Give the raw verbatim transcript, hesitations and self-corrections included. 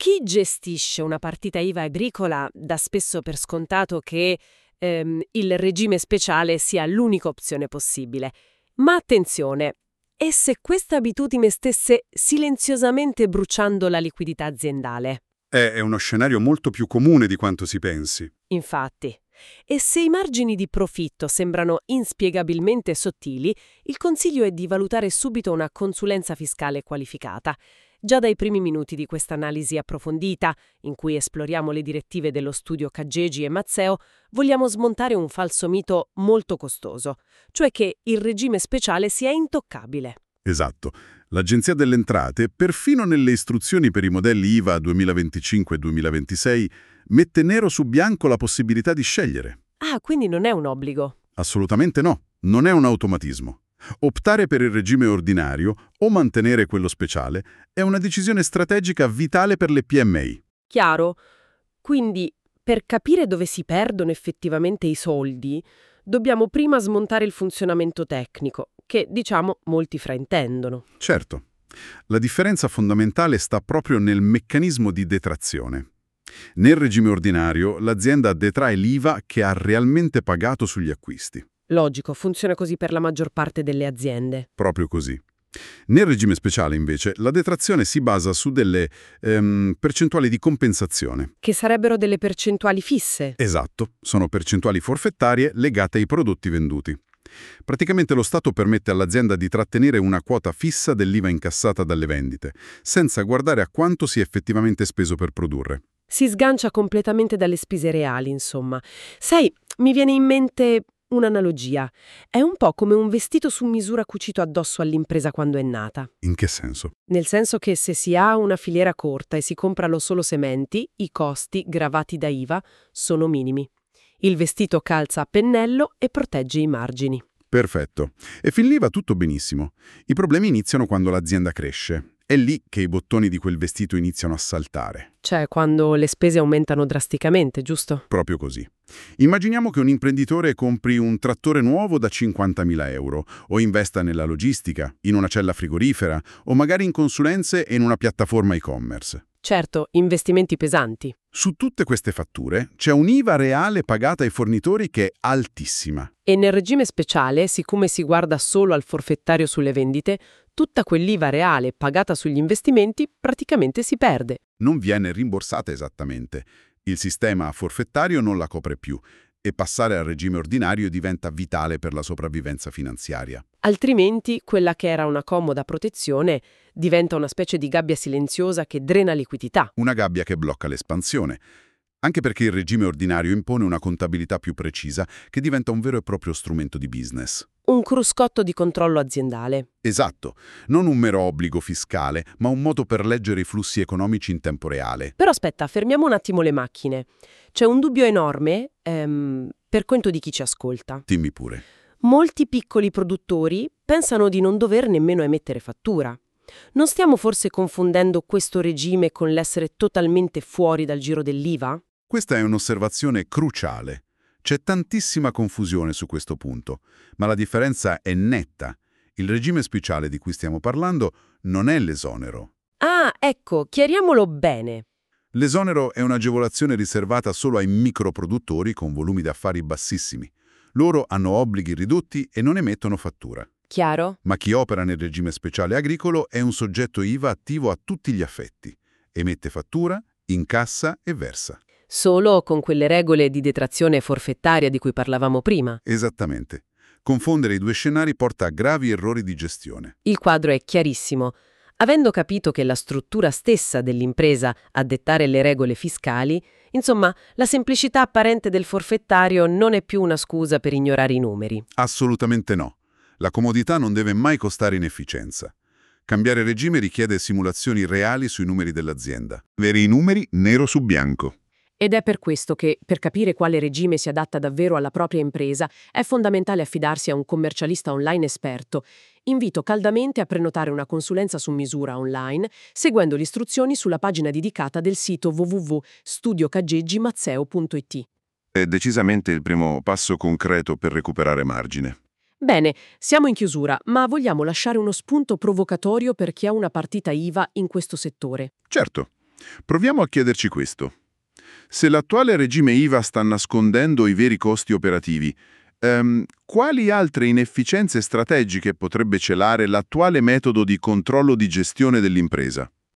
Chi gestisce una partita I V A agricola dà spesso per scontato che ehm, il regime speciale sia l'unica opzione possibile. Ma attenzione, e se questa abitudine stesse silenziosamente bruciando la liquidità aziendale? È, è uno scenario molto più comune di quanto si pensi. Infatti. E se i margini di profitto sembrano inspiegabilmente sottili, il consiglio è di valutare subito una consulenza fiscale qualificata. Già dai primi minuti di questa analisi approfondita, in cui esploriamo le direttive dello studio Caggegi e Mazzeo, vogliamo smontare un falso mito molto costoso, cioè che il regime speciale sia intoccabile. Esatto. L'Agenzia delle Entrate, perfino nelle istruzioni per i modelli I V A duemilaventicinque e duemilaventisei, mette nero su bianco la possibilità di scegliere. Ah, quindi non è un obbligo. Assolutamente no, non è un automatismo. Optare per il regime ordinario o mantenere quello speciale è una decisione strategica vitale per le P M I. Chiaro? Quindi, per capire dove si perdono effettivamente i soldi, dobbiamo prima smontare il funzionamento tecnico, che, diciamo, molti fraintendono. Certo, la differenza fondamentale sta proprio nel meccanismo di detrazione. Nel regime ordinario, l'azienda detrae l'I V A che ha realmente pagato sugli acquisti. Logico, funziona così per la maggior parte delle aziende. Proprio così. Nel regime speciale, invece, la detrazione si basa su delle ehm, percentuali di compensazione. Che sarebbero delle percentuali fisse. Esatto, sono percentuali forfettarie legate ai prodotti venduti. Praticamente lo Stato permette all'azienda di trattenere una quota fissa dell'I V A incassata dalle vendite, senza guardare a quanto si è effettivamente speso per produrre. Si sgancia completamente dalle spese reali, insomma. Sai, mi viene in mente un'analogia. È un po' come un vestito su misura cucito addosso all'impresa quando è nata. In che senso? Nel senso che se si ha una filiera corta e si comprano solo sementi, i costi gravati da I V A sono minimi. Il vestito calza a pennello e protegge i margini. Perfetto. E fin lì va tutto benissimo. I problemi iniziano quando l'azienda cresce. È lì che i bottoni di quel vestito iniziano a saltare. Cioè, quando le spese aumentano drasticamente, giusto? Proprio così. Immaginiamo che un imprenditore compri un trattore nuovo da cinquantamila euro o investa nella logistica, in una cella frigorifera o magari in consulenze e in una piattaforma e-commerce. Certo, investimenti pesanti. Su tutte queste fatture c'è un'I V A reale pagata ai fornitori che è altissima. E nel regime speciale, siccome si guarda solo al forfettario sulle vendite, tutta quell'I V A reale pagata sugli investimenti praticamente si perde. Non viene rimborsata esattamente. Il sistema forfettario non la copre più e passare al regime ordinario diventa vitale per la sopravvivenza finanziaria. Altrimenti, quella che era una comoda protezione diventa una specie di gabbia silenziosa che drena liquidità. Una gabbia che blocca l'espansione. Anche perché il regime ordinario impone una contabilità più precisa che diventa un vero e proprio strumento di business. Un cruscotto di controllo aziendale. Esatto, non un mero obbligo fiscale, ma un modo per leggere i flussi economici in tempo reale. Però aspetta, fermiamo un attimo le macchine. C'è un dubbio enorme, ehm, per conto di chi ci ascolta. Dimmi pure. Molti piccoli produttori pensano di non dover nemmeno emettere fattura. Non stiamo forse confondendo questo regime con l'essere totalmente fuori dal giro dell'I V A? Questa è un'osservazione cruciale. C'è tantissima confusione su questo punto, ma la differenza è netta. Il regime speciale di cui stiamo parlando non è l'esonero. Ah, ecco, chiariamolo bene. L'esonero è un'agevolazione riservata solo ai microproduttori con volumi d'affari bassissimi. Loro hanno obblighi ridotti e non emettono fattura. Chiaro? Ma chi opera nel regime speciale agricolo è un soggetto I V A attivo a tutti gli effetti. Emette fattura, incassa e versa. Solo con quelle regole di detrazione forfettaria di cui parlavamo prima. Esattamente. Confondere i due scenari porta a gravi errori di gestione. Il quadro è chiarissimo. Avendo capito che è la struttura stessa dell'impresa a dettare le regole fiscali, insomma, la semplicità apparente del forfettario non è più una scusa per ignorare i numeri. Assolutamente no. La comodità non deve mai costare inefficienza. Cambiare regime richiede simulazioni reali sui numeri dell'azienda. Veri numeri nero su bianco. Ed è per questo che, per capire quale regime si adatta davvero alla propria impresa, è fondamentale affidarsi a un commercialista online esperto. Invito caldamente a prenotare una consulenza su misura online, seguendo le istruzioni sulla pagina dedicata del sito w w w punto studio caggeggi mazzeo punto i t. È decisamente il primo passo concreto per recuperare margine. Bene, siamo in chiusura, ma vogliamo lasciare uno spunto provocatorio per chi ha una partita I V A in questo settore. Certo. Proviamo a chiederci questo. Se l'attuale regime I V A sta nascondendo i veri costi operativi, ehm, quali altre inefficienze strategiche potrebbe celare l'attuale metodo di controllo di gestione dell'impresa?